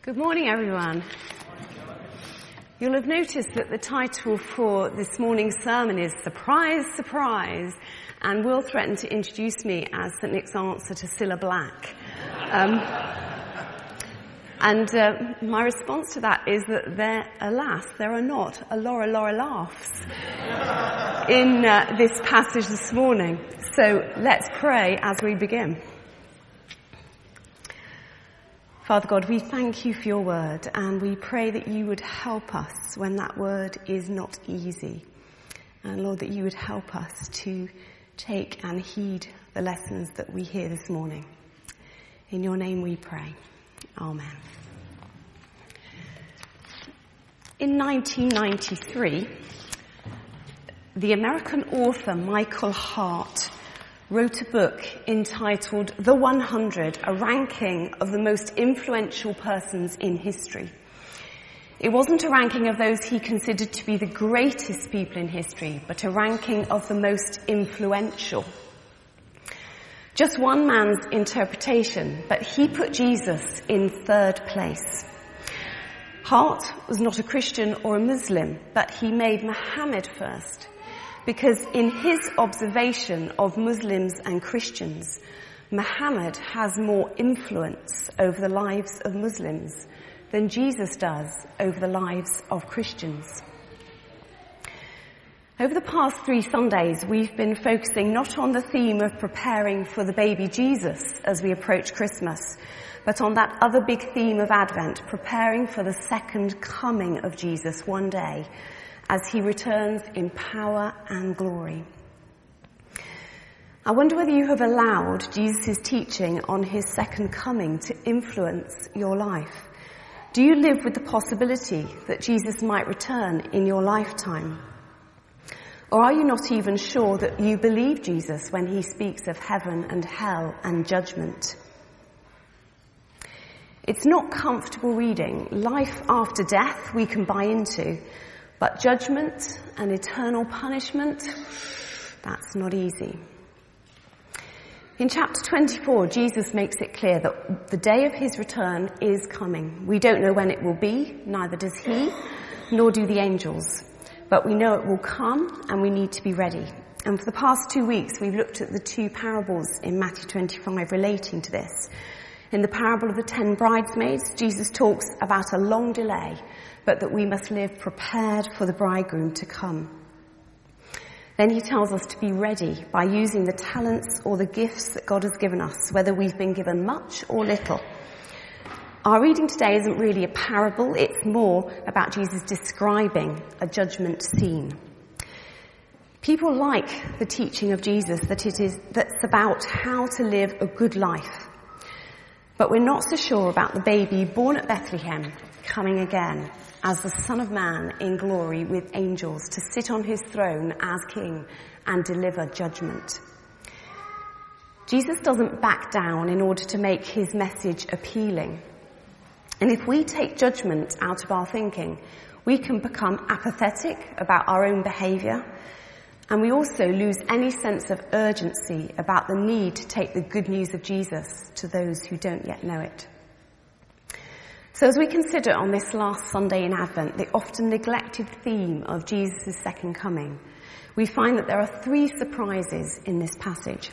Good morning, everyone. You'll have noticed that the title for this morning's sermon is Surprise, Surprise, and will threaten to introduce me as St. Nick's answer to Cilla Black. My response to that is that there are not a Laura laughs in this passage this morning. So let's pray as we begin. Father God, we thank you for your word, and we pray that you would help us when that word is not easy. And Lord, that you would help us to take and heed the lessons that we hear this morning. In your name we pray. Amen. In 1993, the American author Michael Hart wrote a book entitled The 100, a ranking of the most influential persons in history. It wasn't a ranking of those he considered to be the greatest people in history, but a ranking of the most influential. Just one man's interpretation, but he put Jesus in third place. Hart was not a Christian or a Muslim, but he made Muhammad first, because in his observation of Muslims and Christians, Muhammad has more influence over the lives of Muslims than Jesus does over the lives of Christians. Over the past 3 Sundays, we've been focusing not on the theme of preparing for the baby Jesus as we approach Christmas, but on that other big theme of Advent, preparing for the second coming of Jesus one day, as he returns in power and glory. I wonder whether you have allowed Jesus' teaching on his second coming to influence your life. Do you live with the possibility that Jesus might return in your lifetime? Or are you not even sure that you believe Jesus when he speaks of heaven and hell and judgment? It's not comfortable reading. Life after death we can buy into, but judgment and eternal punishment, that's not easy. In chapter 24, Jesus makes it clear that the day of his return is coming. We don't know when it will be, neither does he, nor do the angels. But we know it will come, and we need to be ready. And for the past 2 weeks, we've looked at the 2 parables in Matthew 25 relating to this. In the parable of the 10 bridesmaids, Jesus talks about a long delay, but that we must live prepared for the bridegroom to come. Then he tells us to be ready by using the talents or the gifts that God has given us, whether we've been given much or little. Our reading today isn't really a parable, it's more about Jesus describing a scene. People like the teaching of Jesus that's about how to live a good life. But we're not so sure about the baby born at Bethlehem coming again as the Son of Man in glory with angels to sit on his throne as king and deliver judgment. Jesus doesn't back down in order to make his message appealing. And if we take judgment out of our thinking, we can become apathetic about our own behaviour, and we also lose any sense of urgency about the need to take the good news of Jesus to those who don't yet know it. So as we consider on this last Sunday in Advent the often neglected theme of Jesus' second coming, we find that there are 3 surprises in this passage.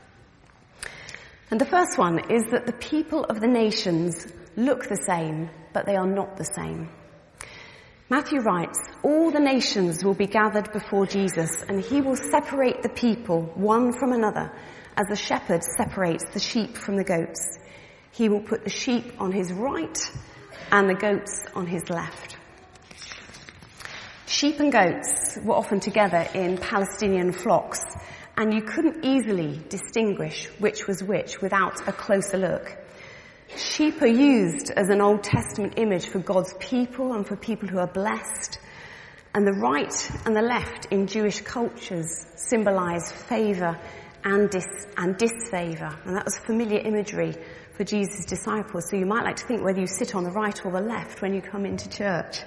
And the first one is that the people of the nations look the same, but they are not the same. Matthew writes, all the nations will be gathered before Jesus, and he will separate the people one from another, as a shepherd separates the sheep from the goats. He will put the sheep on his right and the goats on his left. Sheep and goats were often together in Palestinian flocks, and you couldn't easily distinguish which was which without a closer look. Sheep are used as an Old Testament image for God's people and for people who are blessed. And the right and the left in Jewish cultures symbolize favour and disfavour. And that was familiar imagery for Jesus' disciples. So you might like to think whether you sit on the right or the left when you come into church.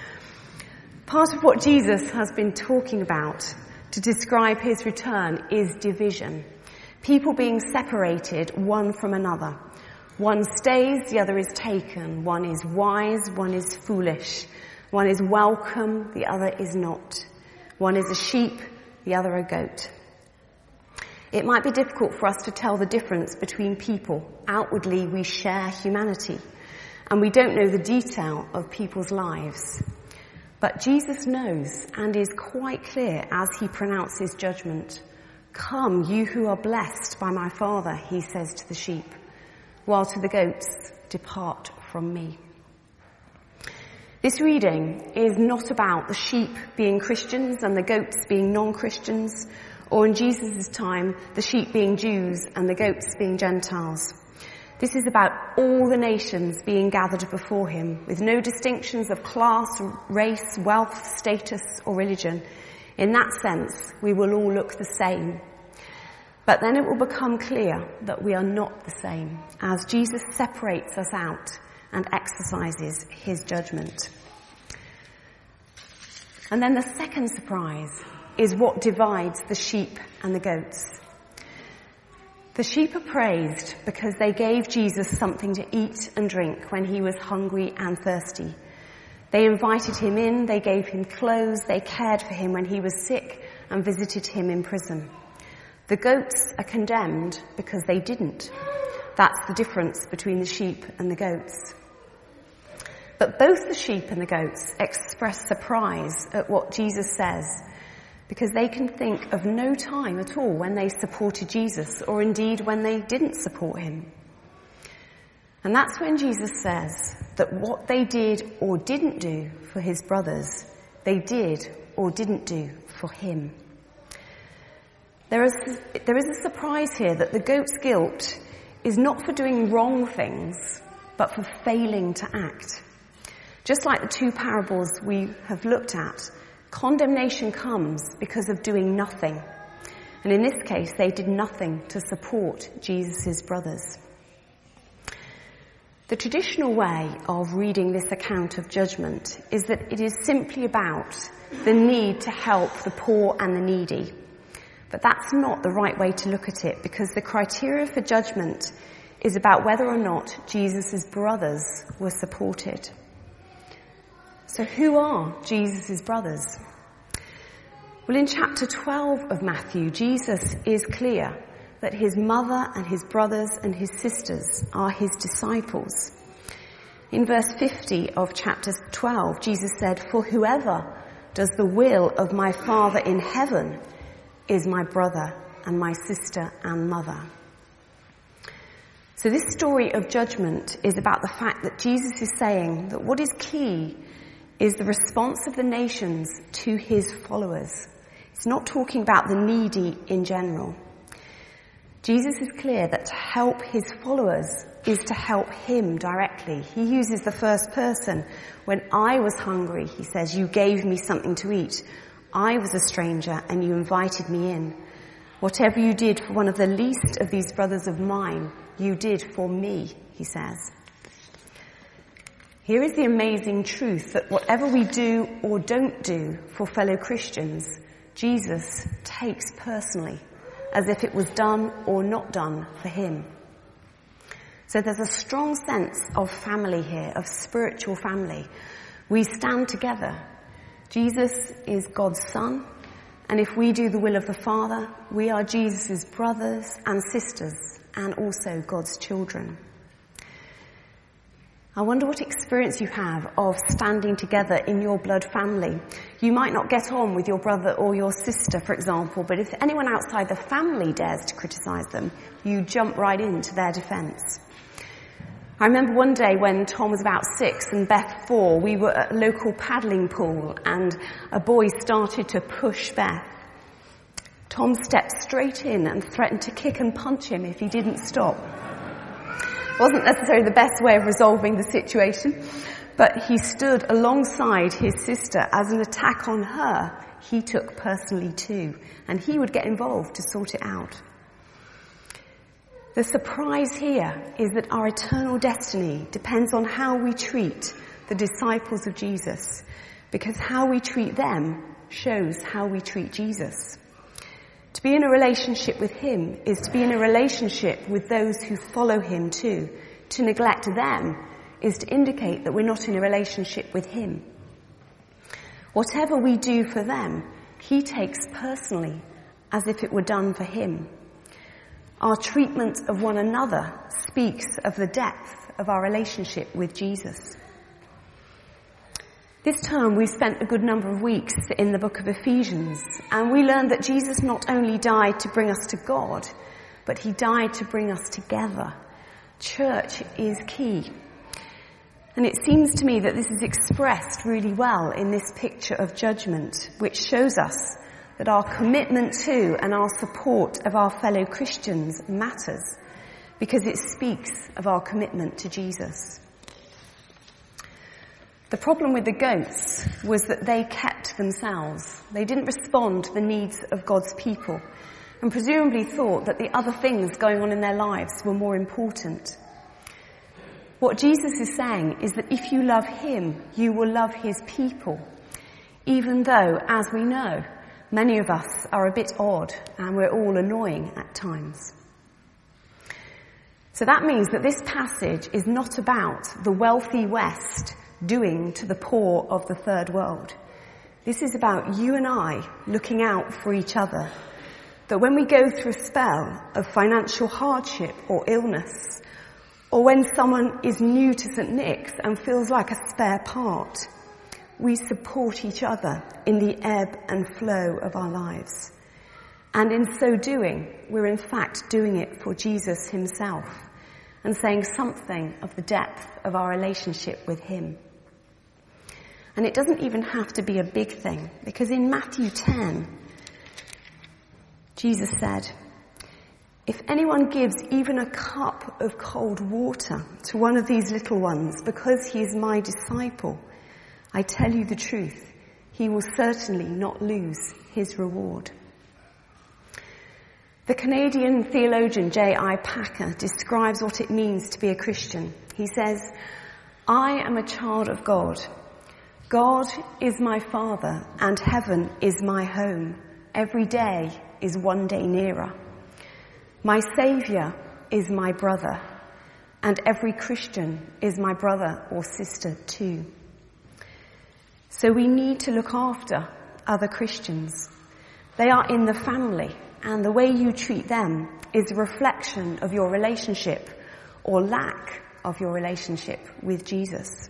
Part of what Jesus has been talking about to describe his return is division. People being separated one from another. One stays, the other is taken. One is wise, one is foolish. One is welcome, the other is not. One is a sheep, the other a goat. It might be difficult for us to tell the difference between people. Outwardly, we share humanity, and we don't know the detail of people's lives. But Jesus knows and is quite clear as he pronounces judgment. "Come, you who are blessed by my Father," he says to the sheep, while to the goats, "Depart from me." This reading is not about the sheep being Christians and the goats being non-Christians, or in Jesus' time, the sheep being Jews and the goats being Gentiles. This is about all the nations being gathered before him, with no distinctions of class, race, wealth, status, or religion. In that sense, we will all look the same. But then it will become clear that we are not the same, as Jesus separates us out and exercises his judgment. And then the second surprise is what divides the sheep and the goats. The sheep are praised because they gave Jesus something to eat and drink when he was hungry and thirsty. They invited him in, they gave him clothes, they cared for him when he was sick and visited him in prison. The goats are condemned because they didn't. That's the difference between the sheep and the goats. But both the sheep and the goats express surprise at what Jesus says, because they can think of no time at all when they supported Jesus, or indeed when they didn't support him. And that's when Jesus says that what they did or didn't do for his brothers, they did or didn't do for him. There is a surprise here that the goat's guilt is not for doing wrong things, but for failing to act. Just like the two parables we have looked at, condemnation comes because of doing nothing. And in this case, they did nothing to support Jesus' brothers. The traditional way of reading this account of judgment is that it is simply about the need to help the poor and the needy. But that's not the right way to look at it, because the criteria for judgment is about whether or not Jesus' brothers were supported. So who are Jesus' brothers? Well, in chapter 12 of Matthew, Jesus is clear that his mother and his brothers and his sisters are his disciples. In verse 50 of chapter 12, Jesus said, "For whoever does the will of my Father in heaven is my brother and my sister and mother." So this story of judgment is about the fact that Jesus is saying that what is key is the response of the nations to his followers. It's not talking about the needy in general. Jesus is clear that to help his followers is to help him directly. He uses the first person. When I was hungry, he says, you gave me something to eat. I was a stranger and you invited me in. Whatever you did for one of the least of these brothers of mine, you did for me, he says. Here is the amazing truth that whatever we do or don't do for fellow Christians, Jesus takes personally, as if it was done or not done for him. So there's a strong sense of family here, of spiritual family. We stand together. Jesus is God's Son, and if we do the will of the Father, we are Jesus' brothers and sisters, and also God's children. I wonder what experience you have of standing together in your blood family. You might not get on with your brother or your sister, for example, but if anyone outside the family dares to criticise them, you jump right into their defence. I remember one day when Tom was about 6 and Beth 4, we were at a local paddling pool and a boy started to push Beth. Tom stepped straight in and threatened to kick and punch him if he didn't stop. It wasn't necessarily the best way of resolving the situation, but he stood alongside his sister as an attack on her he took personally too, and he would get involved to sort it out. The surprise here is that our eternal destiny depends on how we treat the disciples of Jesus, because how we treat them shows how we treat Jesus. To be in a relationship with him is to be in a relationship with those who follow him too, To neglect them is to indicate that we're not in a relationship with him. Whatever we do for them, he takes personally, as if it were done for him. Our treatment of one another speaks of the depth of our relationship with Jesus. This term we've spent a good number of weeks in the book of Ephesians, and we learned that Jesus not only died to bring us to God, but he died to bring us together. Church is key. And it seems to me that this is expressed really well in this picture of judgment, which shows us that our commitment to and our support of our fellow Christians matters, because it speaks of our commitment to Jesus. The problem with the goats was that they kept themselves. They didn't respond to the needs of God's people, and presumably thought that the other things going on in their lives were more important. What Jesus is saying is that if you love him, you will love his people, even though, as we know, many of us are a bit odd and we're all annoying at times. So that means that this passage is not about the wealthy West doing to the poor of the third world. This is about you and I looking out for each other. That when we go through a spell of financial hardship or illness, or when someone is new to St. Nick's and feels like a spare part, we support each other in the ebb and flow of our lives. And in so doing, we're in fact doing it for Jesus himself and saying something of the depth of our relationship with him. And it doesn't even have to be a big thing, because in Matthew 10, Jesus said, "If anyone gives even a cup of cold water to one of these little ones because he is my disciple, I tell you the truth, he will certainly not lose his reward." The Canadian theologian J.I. Packer describes what it means to be a Christian. He says, "I am a child of God. God is my Father and heaven is my home. Every day is one day nearer. My Saviour is my brother, and every Christian is my brother or sister too." So we need to look after other Christians. They are in the family, and the way you treat them is a reflection of your relationship or lack of your relationship with Jesus.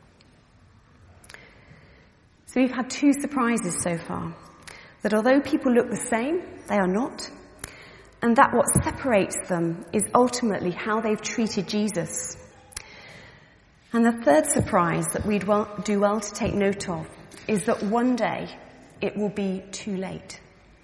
So we've had two surprises so far. That although people look the same, they are not. And that what separates them is ultimately how they've treated Jesus. And the third surprise that we'd do well to take note of is that one day it will be too late.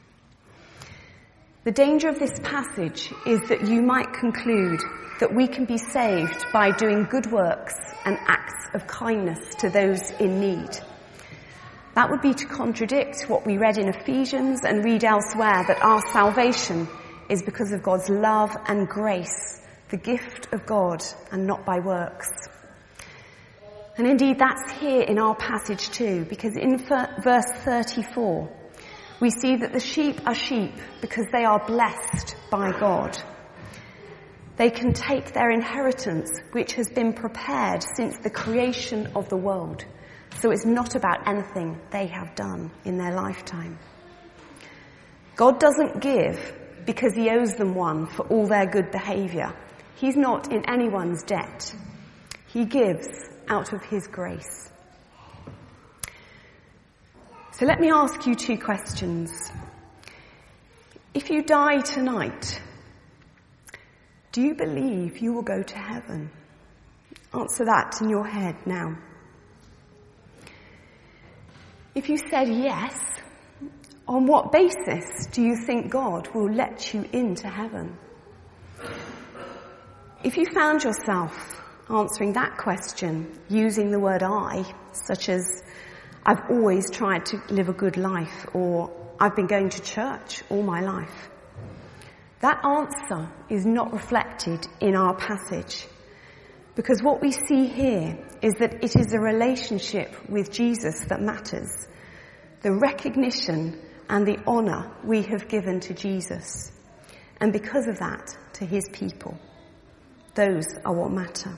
The danger of this passage is that you might conclude that we can be saved by doing good works and acts of kindness to those in need. That would be to contradict what we read in Ephesians and read elsewhere, that our salvation is because of God's love and grace, the gift of God, and not by works. And indeed, that's here in our passage too, because in verse 34, we see that the sheep are sheep because they are blessed by God. They can take their inheritance, which has been prepared since the creation of the world. So it's not about anything they have done in their lifetime. God doesn't give because he owes them one for all their good behaviour. He's not in anyone's debt. He gives out of his grace. So let me ask you two questions. If you die tonight, do you believe you will go to heaven? Answer that in your head now. If you said yes, on what basis do you think God will let you into heaven? If you found yourself answering that question using the word I, such as, "I've always tried to live a good life," or "I've been going to church all my life," that answer is not reflected in our passage. Because what we see here is that it is a relationship with Jesus that matters. The recognition and the honour we have given to Jesus. And because of that, to his people. Those are what matter.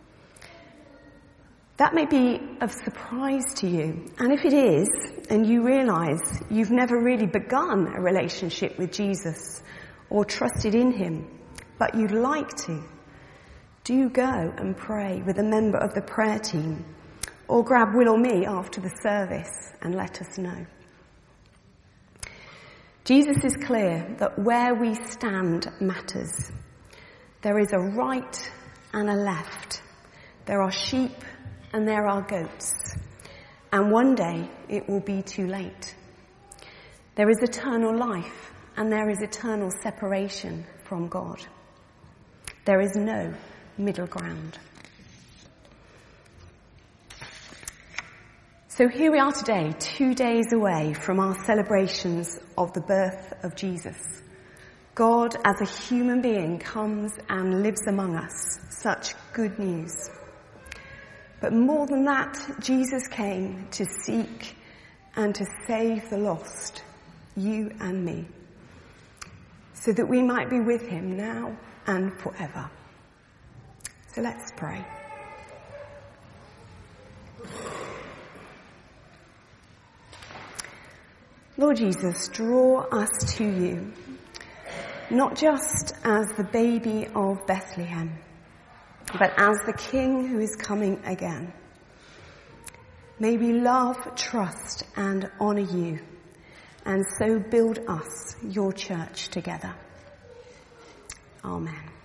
That may be of surprise to you, and if it is, and you realise you've never really begun a relationship with Jesus or trusted in him, but you'd like to, do go and pray with a member of the prayer team, or grab Will or me after the service and let us know. Jesus is clear that where we stand matters. There is a right and a left. There are sheep and there are goats. And one day it will be too late. There is eternal life and there is eternal separation from God. There is no middle ground. So here we are today, 2 days away from our celebrations of the birth of Jesus. God as a human being comes and lives among us. Such good news. But more than that, Jesus came to seek and to save the lost, you and me, so that we might be with him now and forever. So let's pray. Lord Jesus, draw us to you, not just as the baby of Bethlehem, but as the King who is coming again. May we love, trust, and honour you, and so build us, your church, together. Amen.